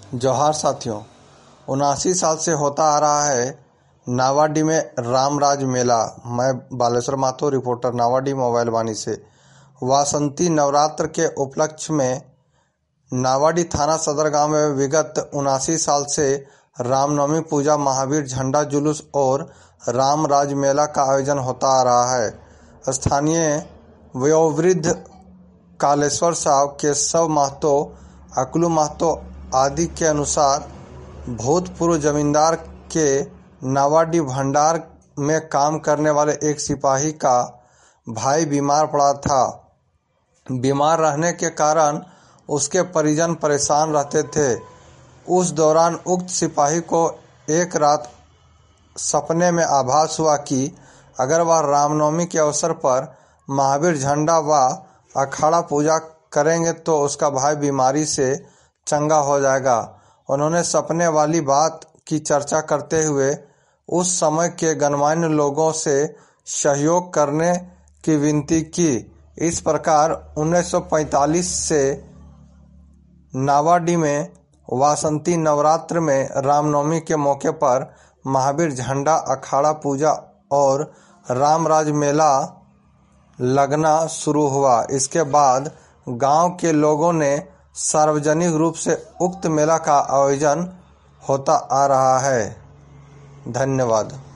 जोहार साथियों, 79 साल से होता आ रहा है नावाडीह में रामराज मेला। मैं बालेश्वर माथुर, रिपोर्टर नावाडीह मोबाइल वाणी से। वासंती नवरात्र के उपलक्ष्य में नावाडीह थाना सदर गांव में विगत 79 साल से रामनवमी पूजा, महावीर झंडा जुलूस और रामराज मेला का आयोजन होता आ रहा है। स्थानीय वयोवृद्ध कालेश्वर साहब, केशव महतो, अकलू महतो आदि के अनुसार भूतपूर्व जमींदार के नावाडीह भंडार में काम करने वाले एक सिपाही का भाई बीमार पड़ा था। बीमार रहने के कारण उसके परिजन परेशान रहते थे। उस दौरान उक्त सिपाही को एक रात सपने में आभास हुआ कि अगर वह रामनवमी के अवसर पर महावीर झंडा व अखाड़ा पूजा करेंगे तो उसका भाई बीमारी से चंगा हो जाएगा। उन्होंने सपने वाली बात की चर्चा करते हुए उस समय के गणमान्य लोगों से सहयोग करने की विनती की। इस प्रकार 1945 से नावाडीह में वासंती नवरात्र में रामनवमी के मौके पर महावीर झंडा अखाड़ा पूजा और रामराज मेला लगना शुरू हुआ। इसके बाद गांव के लोगों ने सार्वजनिक रूप से उक्त मेला का आयोजन होता आ रहा है। धन्यवाद।